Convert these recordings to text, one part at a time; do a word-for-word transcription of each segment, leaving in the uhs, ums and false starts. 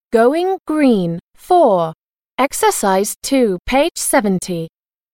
Going Green four. Exercise two, page seventy.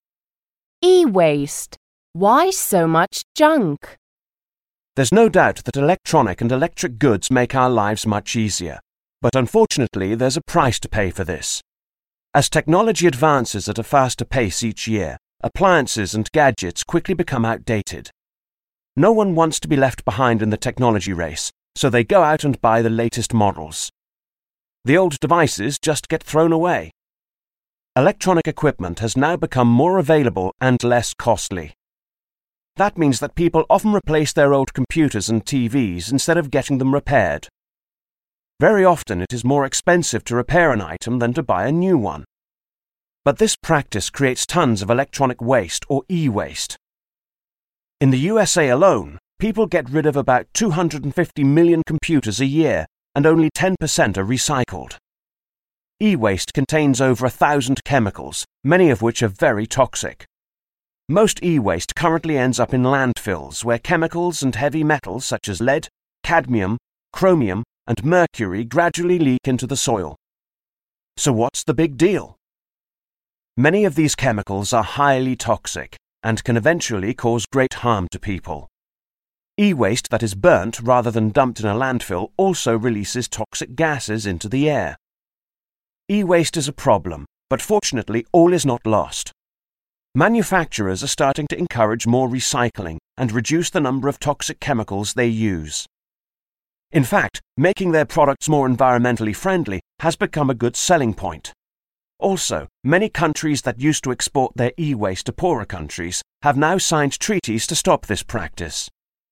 E-waste. Why so much junk? There's no doubt that electronic and electric goods make our lives much easier, but unfortunately there's a price to pay for this. As technology advances at a faster pace each year, appliances and gadgets quickly become outdated. No one wants to be left behind in the technology race, so they go out and buy the latest models. The old devices just get thrown away. Electronic equipment has now become more available and less costly. That means that people often replace their old computers and T Vs instead of getting them repaired. Very often it is more expensive to repair an item than to buy a new one. But this practice creates tons of electronic waste or e-waste. In the U S A alone, people get rid of about two hundred fifty million computers a year, and only ten percent are recycled. E-waste contains over a thousand chemicals, many of which are very toxic. Most e-waste currently ends up in landfills where chemicals and heavy metals such as lead, cadmium, chromium, and mercury gradually leak into the soil. So what's the big deal? Many of these chemicals are highly toxic and can eventually cause great harm to people. E-waste that is burnt rather than dumped in a landfill also releases toxic gases into the air. E-waste is a problem, but fortunately all is not lost. Manufacturers are starting to encourage more recycling and reduce the number of toxic chemicals they use. In fact, making their products more environmentally friendly has become a good selling point. Also, many countries that used to export their e-waste to poorer countries have now signed treaties to stop this practice.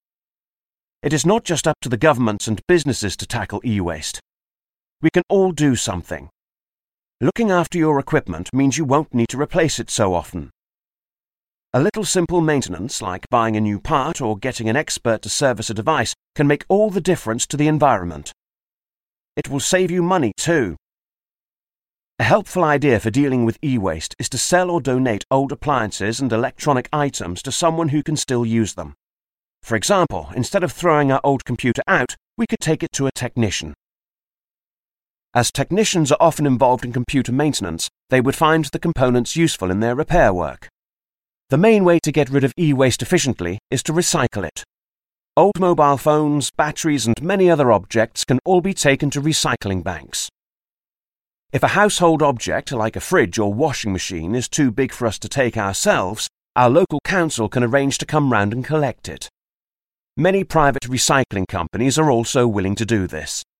It is not just up to the governments and businesses to tackle e-waste. We can all do something. Looking after your equipment means you won't need to replace it so often. A little simple maintenance, like buying a new part or getting an expert to service a device, can make all the difference to the environment. It will save you money too. A helpful idea for dealing with e-waste is to sell or donate old appliances and electronic items to someone who can still use them. For example, instead of throwing our old computer out, we could take it to a technician. As technicians are often involved in computer maintenance, they would find the components useful in their repair work. The main way to get rid of e-waste efficiently is to recycle it. Old mobile phones, batteries, and many other objects can all be taken to recycling banks. If a household object, like a fridge or washing machine, is too big for us to take ourselves, our local council can arrange to come round and collect it. Many private recycling companies are also willing to do this.